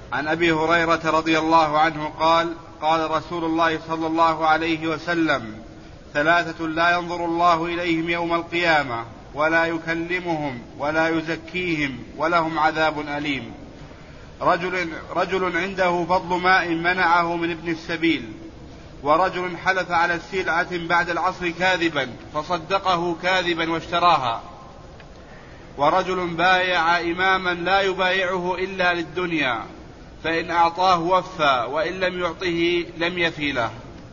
عن أبي هريرة رضي الله عنه قال قال رسول الله صلى الله عليه وسلم: ثلاثة لا ينظر الله إليهم يوم القيامة ولا يكلمهم ولا يزكيهم ولهم عذاب أليم: رجل عنده فضل ماء منعه من ابن السبيل، ورجل حلف على السلعة بعد العصر كاذبا فصدقه كاذبا واشتراها، ورجل بايع إماما لا يبايعه إلا للدنيا، فإن أعطاه وفى وإن لم يعطه لم يفي له.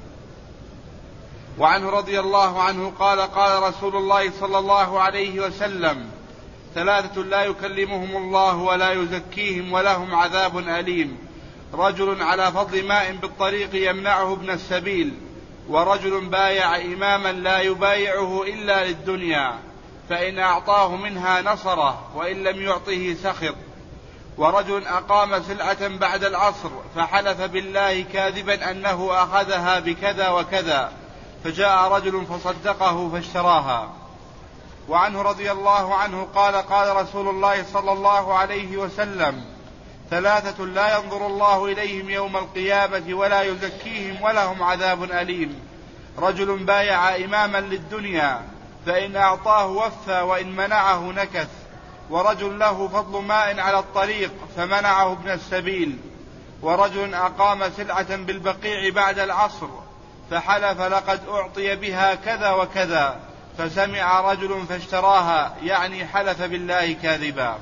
وعنه رضي الله عنه قال قال رسول الله صلى الله عليه وسلم: ثلاثة لا يكلمهم الله ولا يزكيهم ولهم عذاب أليم: رجل على فضل ماء بالطريق يمنعه ابن السبيل، ورجل بايع إماما لا يبايعه إلا للدنيا، فإن أعطاه منها نصره وإن لم يعطه سخط، ورجل أقام سلعة بعد العصر فحلف بالله كاذبا أنه أخذها بكذا وكذا، فجاء رجل فصدقه فاشتراها. وعنه رضي الله عنه قال قال رسول الله صلى الله عليه وسلم: ثلاثة لا ينظر الله إليهم يوم القيامة ولا يزكيهم ولهم عذاب أليم: رجل بايع إماما للدنيا، فإن أعطاه وفى وإن منعه نكث، ورجل له فضل ماء على الطريق فمنعه ابن السبيل، ورجل أقام سلعة بالبقيع بعد العصر فحلف لقد أعطي بها كذا وكذا، فسمع رجل فاشتراها، يعني حلف بالله كاذبا.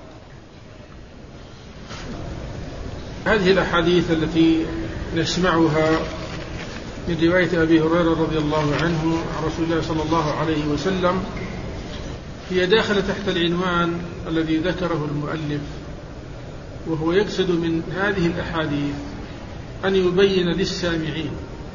هذه الأحاديث التي نسمعها من رواية أبي هريرة رضي الله عنه عن رسول الله صلى الله عليه وسلم هي داخلة تحت العنوان الذي ذكره المؤلف، وهو يقصد من هذه الأحاديث أن يبين للسامعين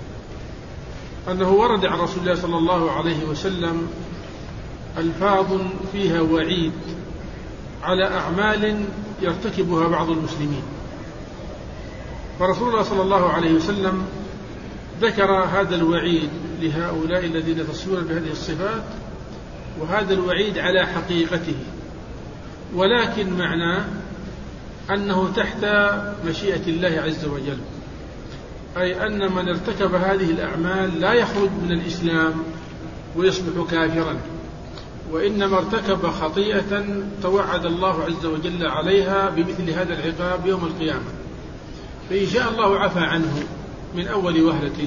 أنه ورد عن رسول الله صلى الله عليه وسلم ألفاظ فيها وعيد على أعمال يرتكبها بعض المسلمين، فرسول الله صلى الله عليه وسلم ذكر هذا الوعيد لهؤلاء الذين يتصفون بهذه الصفات، وهذا الوعيد على حقيقته، ولكن معناه أنه تحت مشيئة الله عز وجل، أي أن من ارتكب هذه الأعمال لا يخرج من الإسلام ويصبح كافرا، وإنما ارتكب خطيئة توعد الله عز وجل عليها بمثل هذا العقاب يوم القيامة، فإن شاء الله عفى عنه من أول وهلة.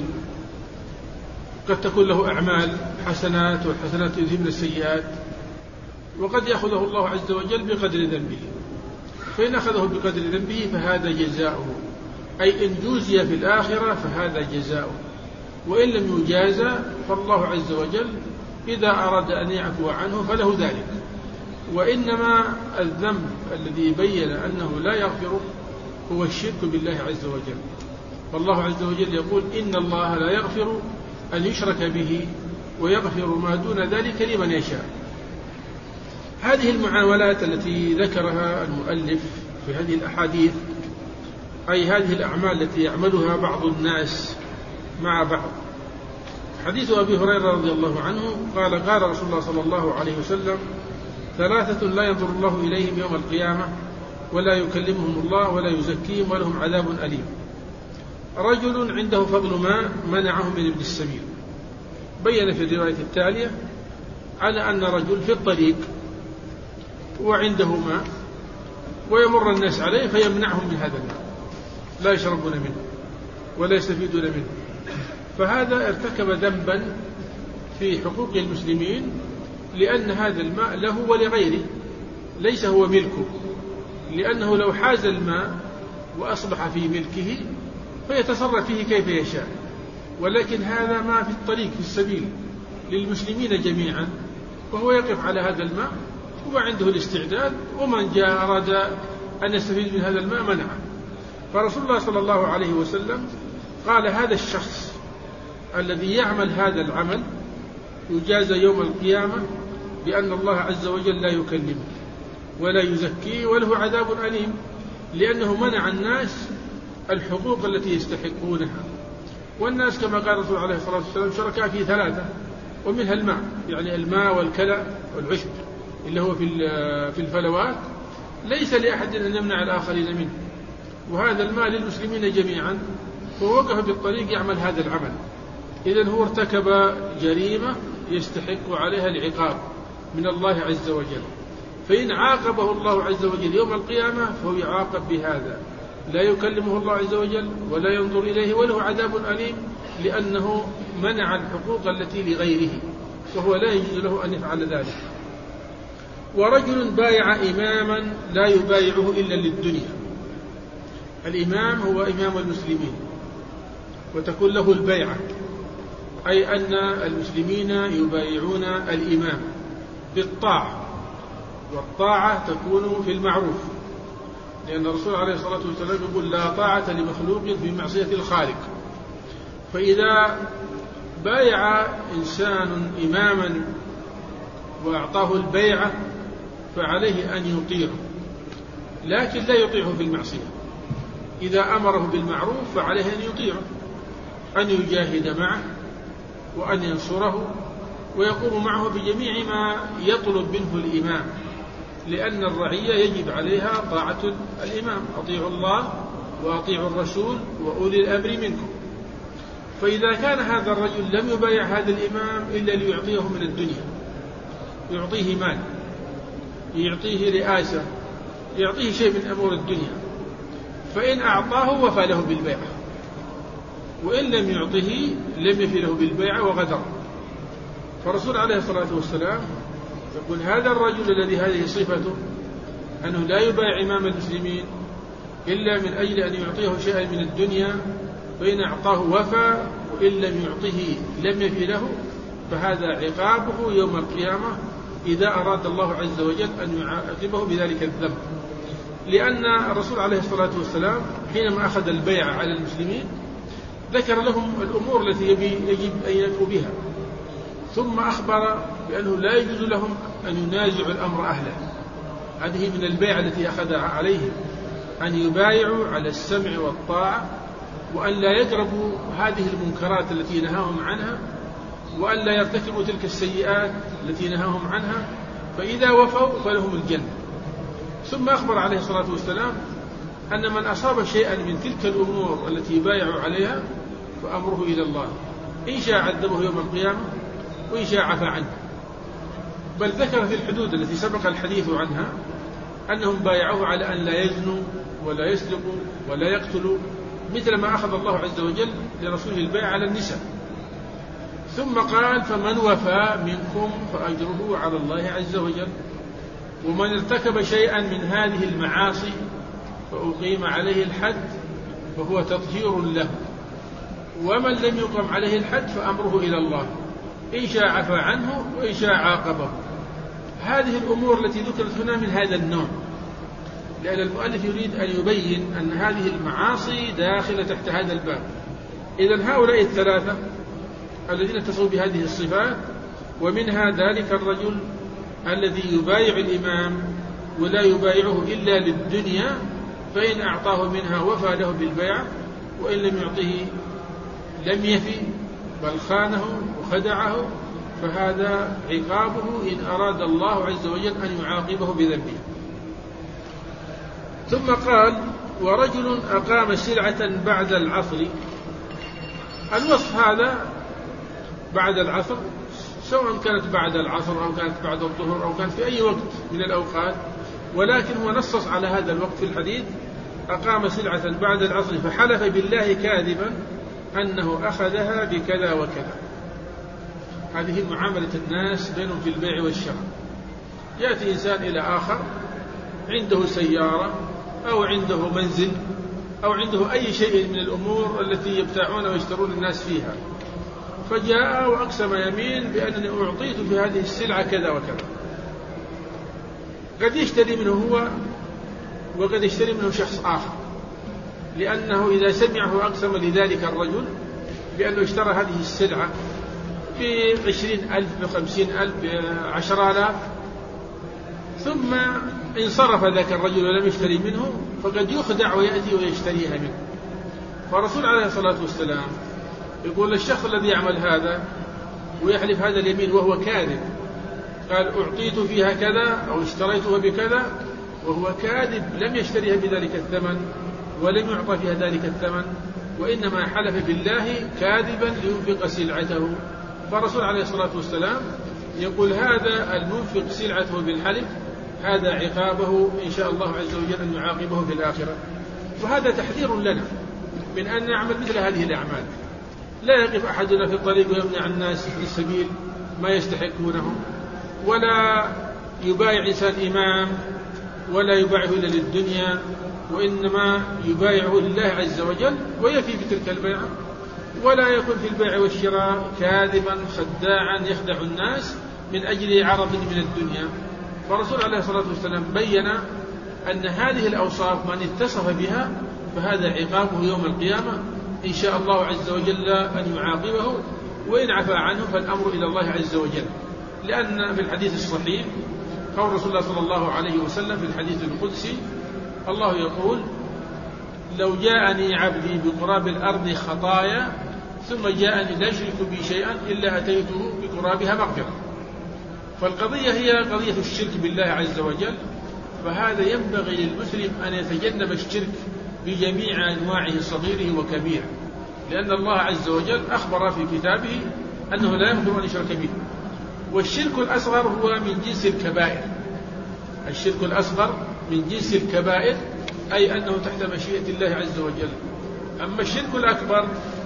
قد تكون له أعمال حسنات، والحسنات يذهبن السيئات، وقد يأخذه الله عز وجل بقدر ذنبه، فإن أخذه بقدر ذنبه فهذا جزاؤه، أي إن جوزي في الآخرة فهذا جزاؤه، وإن لم يجازى فالله عز وجل إذا أراد أن يعفو عنه فله ذلك. وإنما الذنب الذي بين أنه لا يغفر هو الشرك بالله عز وجل، فالله عز وجل يقول: إن الله لا يغفر أن يشرك به ويغفر ما دون ذلك لمن يشاء. هذه المعاملات التي ذكرها المؤلف في هذه الأحاديث، أي هذه الأعمال التي يعملها بعض الناس مع بعض. حديث أبي هريرة رضي الله عنه قال قال رسول الله صلى الله عليه وسلم: ثلاثة لا ينظر الله إليهم يوم القيامة ولا يكلمهم الله ولا يزكيهم ولهم عذاب أليم: رجل عنده فضل ماء منعه من ابن السبيل. بين في الرواية التالية على أن رجل في الطريق وعنده ماء ويمر الناس عليه فيمنعهم من هذا الماء، لا يشربون منه ولا يستفيدون منه، فهذا ارتكب ذنبا في حقوق المسلمين، لأن هذا الماء له ولغيره، ليس هو ملكه، لأنه لو حاز الماء وأصبح في ملكه فيتصرف فيه كيف يشاء، ولكن هذا ما في الطريق في السبيل للمسلمين جميعا، وهو يقف على هذا الماء وعنده الاستعداد، ومن جاء أراد أن يستفيد من هذا الماء منعه. فرسول الله صلى الله عليه وسلم قال: هذا الشخص الذي يعمل هذا العمل يجازى يوم القيامة بأن الله عز وجل لا يكلمه ولا يزكيه وله عذاب أليم، لأنه منع الناس الحقوق التي يستحقونها. والناس كما قال الرسول عليه الصلاة والسلام شركاء في ثلاثة، ومنها الماء، يعني الماء والكلى والعشب اللي هو في الفلوات، ليس لأحد أن يمنع الآخرين منه، وهذا المال للمسلمين جميعا، فوقف بالطريق يعمل هذا العمل. إذن هو ارتكب جريمة يستحق عليها العقاب من الله عز وجل، فإن عاقبه الله عز وجل يوم القيامة فهو يعاقب بهذا، لا يكلمه الله عز وجل ولا ينظر إليه وله عذاب أليم، لأنه منع الحقوق التي لغيره، فهو لا يجوز له أن يفعل ذلك. ورجل بايع إماما لا يبايعه إلا للدنيا. الإمام هو إمام المسلمين وتكون له البيعة، أي أن المسلمين يبايعون الإمام بالطاعة، والطاعة تكون في المعروف، لأن الرسول عليه الصلاة والسلام يقول لا طاعة لمخلوق في معصية الخالق. فإذا بايع إنسان إماما وأعطاه البيعة فعليه أن يطيعه، لكن لا يطيعه في المعصية. إذا أمره بالمعروف فعليه أن يطيعه، أن يجاهد معه وأن ينصره ويقوم معه بجميع ما يطلب منه الإمام، لأن الرعية يجب عليها طاعة الإمام. أطيعوا الله وأطيعوا الرسول وأولي الأمر منكم. فإذا كان هذا الرجل لم يبايع هذا الإمام إلا ليعطيه من الدنيا، يعطيه مال، يعطيه رئاسة، يعطيه شيء من أمور الدنيا، فإن أعطاه وفى له بالبيعة، وإن لم يعطه لم يفي له بالبيعة وغدر. فالرسول عليه الصلاة والسلام يقول هذا الرجل الذي هذه صفته أنه لا يبايع إمام المسلمين إلا من أجل أن يعطيه شيئا من الدنيا، فإن أعطاه وفى وإن لم يعطه لم يفي له، فهذا عقابه يوم القيامة إذا أراد الله عز وجل أن يعاقبه بذلك الذنب. لأن الرسول عليه الصلاة والسلام حينما أخذ البيعة على المسلمين ذكر لهم الأمور التي يجب أن يأتوا بها، ثم أخبر بأنه لا يجوز لهم أن ينازعوا الأمر أهله. هذه من البيعة التي أخذها عليهم، أن يبايعوا على السمع والطاعة، وأن لا يقربوا هذه المنكرات التي نهاهم عنها، وأن لا يرتكبوا تلك السيئات التي نهاهم عنها، فإذا وفوا فلهم الجنة. ثم أخبر عليه الصلاة والسلام أن من أصاب شيئا من تلك الأمور التي بايعوا عليها فأمره إلى الله، إن شاء عذبه يوم القيامة وإن شاء عفى عنه. بل ذكر في الحدود التي سبق الحديث عنها أنهم بايعوه على أن لا يزنوا ولا يسرقوا ولا يقتلوا، مثل ما أخذ الله عز وجل لرسوله البيع على النساء. ثم قال فمن وفى منكم فأجره على الله عز وجل، ومن ارتكب شيئا من هذه المعاصي فأقيم عليه الحد فهو تطهير له، ومن لم يقم عليه الحد فأمره إلى الله، إن شاء عفى عنه وإن شاء عاقبه. هذه الأمور التي ذكرت هنا من هذا النوع، لأن المؤلف يريد أن يبين أن هذه المعاصي داخلة تحت هذا الباب. إذن هؤلاء الثلاثة الذين اتصفوا بهذه الصفات، ومنها ذلك الرجل الذي يبايع الإمام ولا يبايعه إلا للدنيا، فإن أعطاه منها وفى له بالبيع، وإن لم يعطه لم يفي بل خانه وخدعه، فهذا عقابه إن أراد الله عز وجل أن يعاقبه بذنبه. ثم قال ورجل أقام سلعة بعد العصر. الوصف هذا بعد العصر، سواء كانت بعد العصر أو كانت بعد الظهر أو كانت في أي وقت من الأوقات، ولكن هو نصص على هذا الوقت في الحديث: أقام سلعة بعد العصر فحلف بالله كاذبا أنه أخذها بكذا وكذا. هذه معاملة الناس بينهم في البيع والشراء. يأتي إنسان إلى آخر عنده سيارة أو عنده منزل أو عنده أي شيء من الأمور التي يبتاعون ويشترون الناس فيها، فجاء وأقسم يمين بأنني أعطيت في هذه السلعة كذا وكذا. قد يشتري منه هو وقد يشتري منه شخص آخر، لأنه إذا سمعه أقسم لذلك الرجل بأنه اشترى هذه السلعة ب20,000 ب50,000 ب10,000، ثم انصرف ذاك الرجل ولم يشتري منه، فقد يخدع ويأتي ويشتريها منه. فالرسول عليه الصلاة والسلام يقول للشخص الذي يعمل هذا ويحلف هذا اليمين وهو كاذب، قال أعطيت فيها كذا أو اشتريتها بكذا، وهو كاذب لم يشتريها بذلك الثمن، ولم يعطى فيها ذلك الثمن، وإنما حلف بالله كاذبا لينفق سلعته. فالرسول عليه الصلاة والسلام يقول هذا المنفق سلعته بالحلف هذا عقابه إن شاء الله عز وجل أن يعاقبه في الآخرة. وهذا تحذير لنا من أن نعمل مثل هذه الأعمال. لا يقف أحدنا في الطريق ويمنع الناس في السبيل ما يستحقونه، ولا يبايع إنسان إمام ولا يبايعه إلا للدنيا، وإنما يبايعه لله عز وجل ويفي بتلك البيعة، ولا يكون في البيع والشراء كاذبا خداعا يخدع الناس من أجل عرض من الدنيا. فالرسول عليه الصلاة والسلام بين أن هذه الأوصاف من اتصف بها فهذا عقابه يوم القيامة إن شاء الله عز وجل أن يعاقبه، وإن عفى عنه فالأمر إلى الله عز وجل. لأن في الحديث الصحيح قول رسول الله صلى الله عليه وسلم في الحديث القدسي الله يقول لو جاءني عبدي بقراب الأرض خطايا ثم جاءني لا يشرك بي شيئا إلا أتيته بقرابها مغفرة. فالقضية هي قضية الشرك بالله عز وجل، فهذا ينبغي للمسلم أن يتجنب الشرك بجميع أنواعه صغيره وكبيره، لأن الله عز وجل أخبر في كتابه أنه لا يغفر أن يشرك به. والشرك الأصغر هو من جنس الكبائر، الشرك الأصغر من جنس الكبائر، أي أنه تحت مشيئة الله عز وجل. أما الشرك الأكبر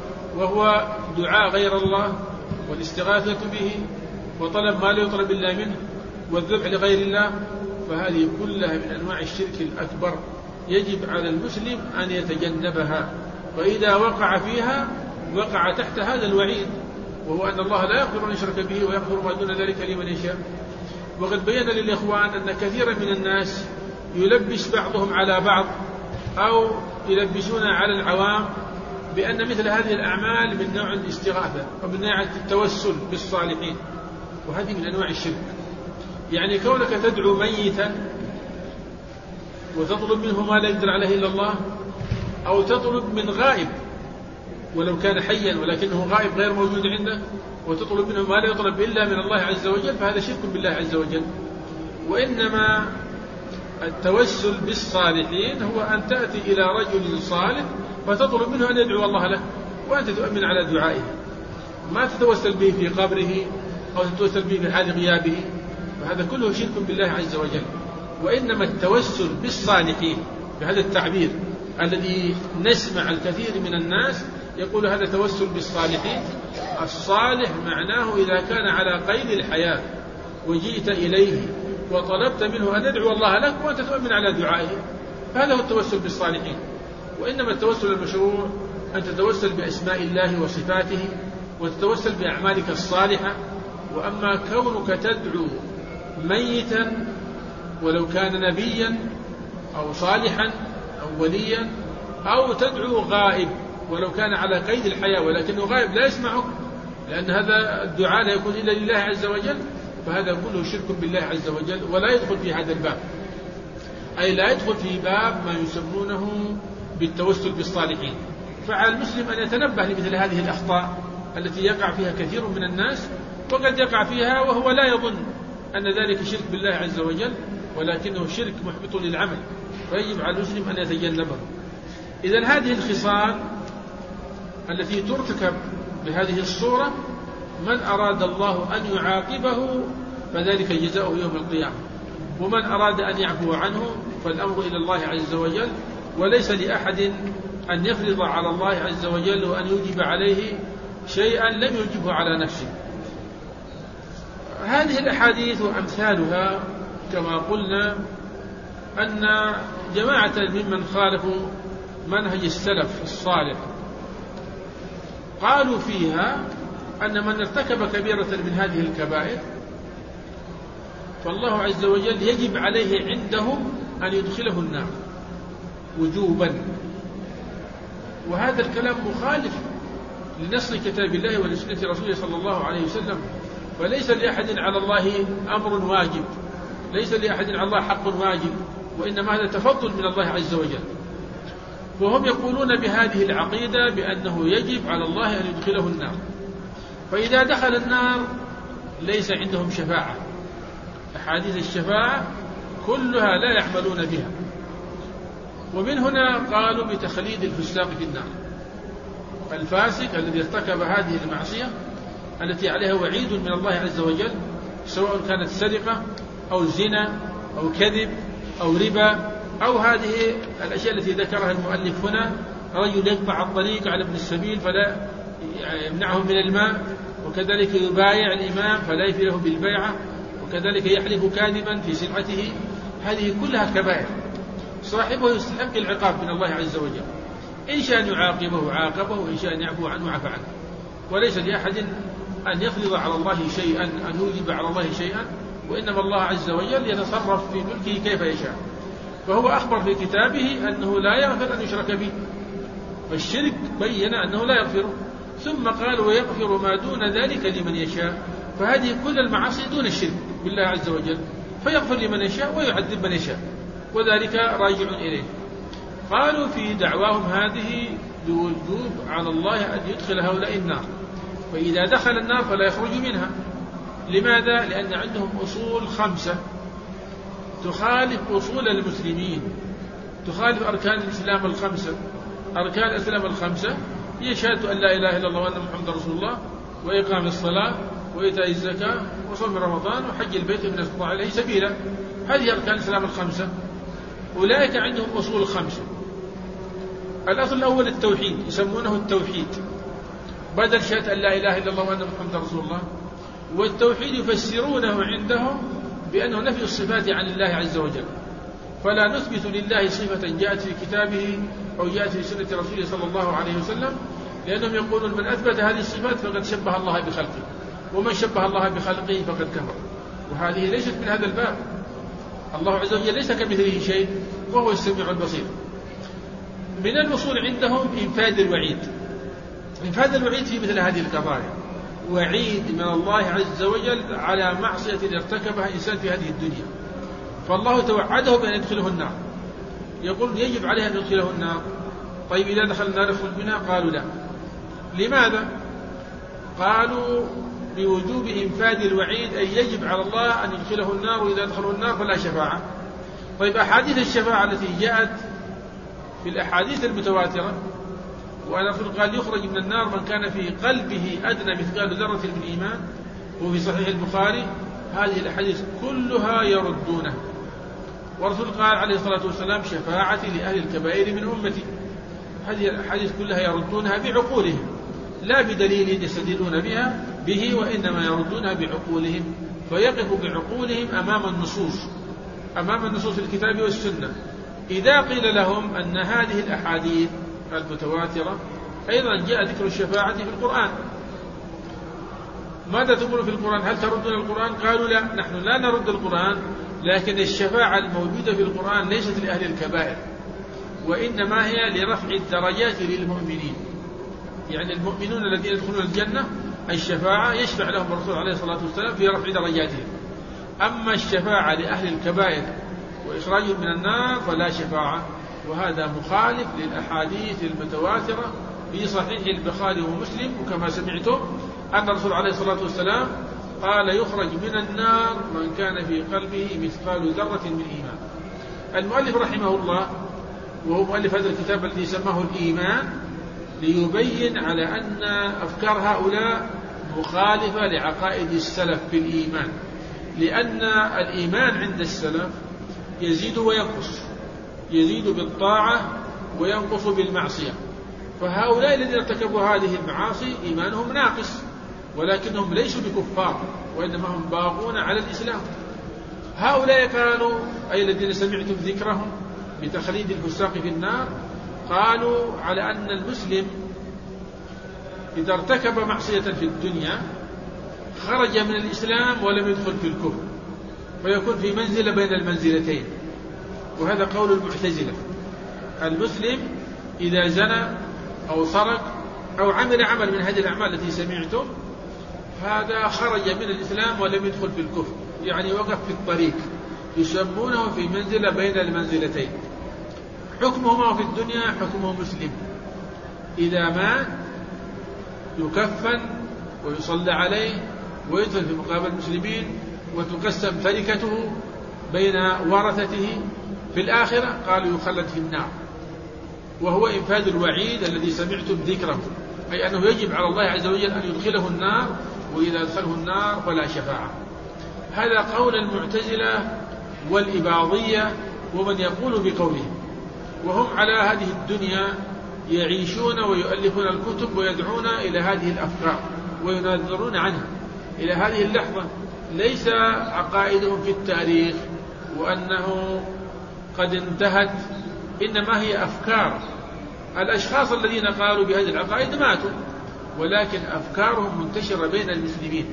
وهو دعاء غير الله والاستغاثة به وطلب ما لا يطلب إلا منه والذبح لغير الله، فهذه كلها من أنواع الشرك الأكبر يجب على المسلم أن يتجنبها. فإذا وقع فيها وقع تحت هذا الوعيد، وهو أن الله لا يغفر أن يشرك به ويغفر ما دون ذلك لمن يشاء. وقد بين للإخوان أن كثيرا من الناس يلبس بعضهم على بعض أو يلبسون على العوام بأن مثل هذه الأعمال من نوع الاستغاثة ومن نوع التوسل بالصالحين، وهذه من أنواع الشرك. يعني كونك تدعو ميتا وتطلب منه ما لا يقدر عليه إلا الله، أو تطلب من غائب ولو كان حيا ولكنه غائب غير موجود عندك وتطلب منه ما لا يطلب إلا من الله عز وجل، فهذا شرك بالله عز وجل. وإنما التوسل بالصالحين هو أن تأتي إلى رجل صالح فتطلب منه أن يدعو الله لك وأنت تؤمن على دعائه، ما تتوسل به في قبره أو تتوسل به في حال غيابه، فهذا كله شرك بالله عز وجل. وإنما التوسل بالصالحين بهذا التعبير الذي نسمع الكثير من الناس يقول هذا توسل بالصالحين. الصالح معناه إذا كان على قيد الحياة وجئت إليه وطلبت منه أن يدعو الله لك وأنت تؤمن على دعائه، فهذا هو التوسل بالصالحين. وإنما التوسل المشروع أن تتوسل بأسماء الله وصفاته وتتوسل بأعمالك الصالحة. وأما كونك تدعو ميتا ولو كان نبيا أو صالحا أو وليا، أو تدعو غائب ولو كان على قيد الحياة ولكنه غائب لا يسمعك، لأن هذا الدعاء لا يكون إلا لله عز وجل، فهذا كله شرك بالله عز وجل ولا يدخل في هذا الباب، أي لا يدخل في باب ما يسمونه بالتوسل بالصالحين. فعلى المسلم أن يتنبه لمثل هذه الأخطاء التي يقع فيها كثير من الناس، وقد يقع فيها وهو لا يظن أن ذلك شرك بالله عز وجل، ولكنه شرك محبط للعمل، فيجب على المسلم أن يتجنبه. إذن هذه الخصال التي ترتكب بهذه الصورة من أراد الله أن يعاقبه فذلك جزاؤه يوم القيامة، ومن أراد أن يعفو عنه فالأمر إلى الله عز وجل، وليس لأحد أن يفرض على الله عز وجل وأن يوجب عليه شيئا لم يوجبه على نفسه. هذه الأحاديث وأمثالها كما قلنا أن جماعة ممن خالفوا منهج السلف الصالح قالوا فيها أن من ارتكب كبيرة من هذه الكبائر فالله عز وجل يجب عليه عندهم أن يدخله النار وجوبا. وهذا الكلام مخالف لنص كتاب الله ولسنة رسوله صلى الله عليه وسلم، فليس لأحد على الله أمر واجب، ليس لأحد على الله حق واجب، وإنما هذا تفضل من الله عز وجل. وهم يقولون بهذه العقيدة بأنه يجب على الله أن يدخله النار، فإذا دخل النار ليس عندهم شفاعة، أحاديث الشفاعة كلها لا يعملون بها، ومن هنا قالوا بتخليد الفساق في النار. الفاسق الذي ارتكب هذه المعصية التي عليها وعيد من الله عز وجل، سواء كانت سرقة أو زنا أو كذب أو ربا أو هذه الأشياء التي ذكرها المؤلف هنا، رجل يقطع الطريق على ابن السبيل فلا يمنعه من الماء، وكذلك يبايع الإمام فلا يفي له بالبيعة، وكذلك يحلف كاذبا في سلعته، هذه كلها كبائر صاحبه يستحق العقاب من الله عز وجل، إن شاء يعاقبه عاقبه، وإن شاء يعفو عنه عفى عنه. وليس لأحد أن يفرض على الله شيئا، أن يوجب على الله شيئا، وإنما الله عز وجل يتصرف في ملكه كيف يشاء. فهو أخبر في كتابه أنه لا يغفر أن يشرك به، فالشرك بين أنه لا يغفره، ثم قال ويغفر ما دون ذلك لمن يشاء، فهذه كل المعاصي دون الشرك بالله عز وجل، فيغفر لمن يشاء ويعذب من يشاء، وذلك راجع إليه. قالوا في دعواهم هذه بوجوب على الله أن يدخل هؤلاء النار، فإذا دخل النار فلا يخرج منها. لماذا؟ لأن عندهم أصول 5 تخالف أصول المسلمين، تخالف أركان الإسلام 5. أركان الإسلام 5 هي شهادة أن لا إله إلا الله وأن محمد رسول الله، وإقام الصلاة، وإيتاء الزكاة، وصوم رمضان، وحج البيت من استطاع عليه سبيلا. هذه أركان الإسلام 5. أولئك عندهم أصول 5. الأصل الأول التوحيد، يسمونه التوحيد بدل شهادة أن لا إله إلا الله وأن محمد رسول الله. والتوحيد يفسرونه عندهم بأنه نفي الصفات عن الله عز وجل، فلا نثبت لله صفة جاءت في كتابه أو جاءت في سنة رسوله صلى الله عليه وسلم، لأنهم يقولون من أثبت هذه الصفات فقد شبه الله بخلقه، ومن شبه الله بخلقه فقد كفر، وهذه ليست من هذا الباب. الله عز وجل ليس كمثله شيء وهو السميع البصير. من الوصول عندهم إنفاذ الوعيد. إنفاذ الوعيد في مثل هذه القضايا، وعيد من الله عز وجل على معصية ارتكبها إنسان في هذه الدنيا، فالله توعده بأن يدخله النار، يقول يجب عليه أن يدخله النار. طيب إذا دخل النار يخرج منها؟ قالوا لا. لماذا؟ قالوا بوجوب إنفاذ الوعيد، أي يجب على الله أن يدخله النار، وإذا دخله النار فلا شفاعة. طيب أحاديث الشفاعة التي جاءت في الأحاديث المتواترة، وأن الرسول قال يخرج من النار من كان في قلبه أدنى مثقال ذرة من إيمان، وفي صحيح البخاري، هذه الأحاديث كلها يردونها. والرسول قال عليه الصلاة والسلام شفاعتي لأهل الكبائر من أمتي. هذه الأحاديث كلها يردونها بعقولهم، لا بدليل يستدلون به، وإنما يردونها بعقولهم، فيقف بعقولهم أمام النصوص الكتاب والسنة. إذا قيل لهم أن هذه الأحاديث المتواترة أيضا جاء ذكر الشفاعة في القرآن، ماذا تقول في القرآن؟ هل تردون القرآن؟ قالوا لا، نحن لا نرد القرآن، لكن الشفاعة الموجودة في القرآن ليست لأهل الكبائر، وإنما هي لرفع الدرجات للمؤمنين، يعني المؤمنون الذين يدخلون الجنة الشفاعة يشفع لهم الرسول عليه الصلاة والسلام في رفع درجاتهم. أما الشفاعة لأهل الكبائر وإخراجهم من النار فلا شفاعة، وهذا مخالف للأحاديث المتواترة في صحيح البخاري ومسلم. وكما سمعتم أن الرسول عليه الصلاة والسلام قال يخرج من النار من كان في قلبه مثقال ذرة من إيمان. المؤلف رحمه الله، وهو مؤلف هذا الكتاب الذي سماه الإيمان، ليبين على أن أفكار هؤلاء مخالفة لعقائد السلف في الإيمان، لأن الإيمان عند السلف يزيد وينقص، يزيد بالطاعة وينقص بالمعصية. فهؤلاء الذين ارتكبوا هذه المعاصي إيمانهم ناقص، ولكنهم ليسوا بكفار، وإنما هم باقون على الإسلام. هؤلاء قالوا، أي الذين سمعتم ذكرهم بتخليد الفساق في النار، قالوا على أن المسلم إذا ارتكب معصية في الدنيا خرج من الإسلام ولم يدخل في الكفر، فيكون في منزلة بين المنزلتين، وهذا قول المعتزلة. المسلم إذا زنى أو سرق أو عمل عمل من هذه الأعمال التي سمعتم، هذا خرج من الإسلام ولم يدخل في الكفر، يعني وقف في الطريق، يسمونه في منزلة بين المنزلتين. حكمهما في الدنيا حكمه مسلم، إذا مات يكفن ويصلى عليه ويدفن في مقابر المسلمين، وتقسم تركته بين ورثته. في الآخرة قالوا يخلد في النار، وهو إنفاذ الوعيد الذي سمعتم ذكره، أي أنه يجب على الله عز وجل أن يدخله النار، وإذا أدخله النار فلا شفاعة. هذا قول المعتزلة والإباضية ومن يقول بقولهم، وهم على هذه الدنيا يعيشون ويؤلفون الكتب ويدعون إلى هذه الأفكار ويناظرون عنها إلى هذه اللحظة. ليس عقائدهم في التاريخ وأنه قد انتهت، إنما هي أفكار. الأشخاص الذين قالوا بهذه العقائد ماتوا، ولكن أفكارهم منتشرة بين المسلمين،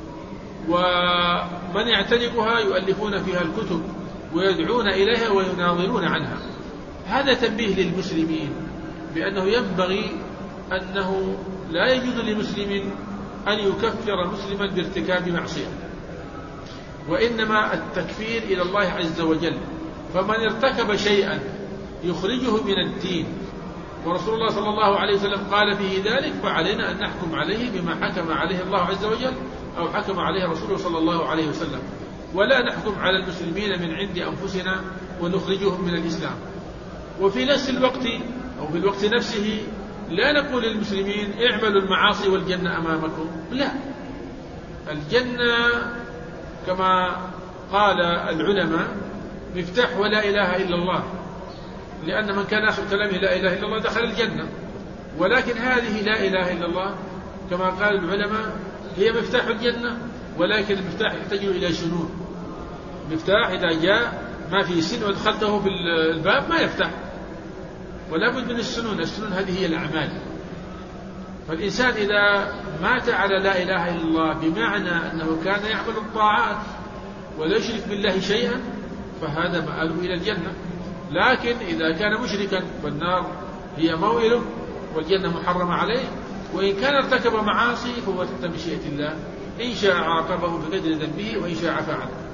ومن يعتنقها يؤلفون فيها الكتب ويدعون إليها ويناظرون عنها. هذا تنبيه للمسلمين بأنه ينبغي أنه لا يجوز لمسلم أن يكفر مسلما بارتكاب معصية، وإنما التكفير إلى الله عز وجل. فمن ارتكب شيئا يخرجه من الدين ورسول الله صلى الله عليه وسلم قال فيه ذلك، فعلينا أن نحكم عليه بما حكم عليه الله عز وجل أو حكم عليه رسوله صلى الله عليه وسلم، ولا نحكم على المسلمين من عند أنفسنا ونخرجهم من الإسلام. وفي نفس الوقت أو في الوقت نفسه لا نقول للمسلمين اعملوا المعاصي والجنة أمامكم، لا. الجنة كما قال العلماء مفتاح ولا إله إلا الله، لأن من كان آخر كلامه لا إله إلا الله دخل الجنة. ولكن هذه لا إله إلا الله كما قال العلماء هي مفتاح الجنة، ولكن المفتاح يحتاج إلى شنون. مفتاح إذا جاء ما في سن ودخلته في الباب ما يفتح، ولا بد من السنون. السنون هذه هي الأعمال. فالإنسان إذا مات على لا إله إلا الله بمعنى أنه كان يعمل الطاعات ولا يشرك بالله شيئا، فهذا مآله إلى الجنة. لكن إذا كان مشركا فالنار هي موئله والجنة محرمة عليه. وإن كان ارتكب معاصي فهو تحت مشيئة الله، إن شاء عاقبه بقدر ذنبه وإن شاء عفا عنه.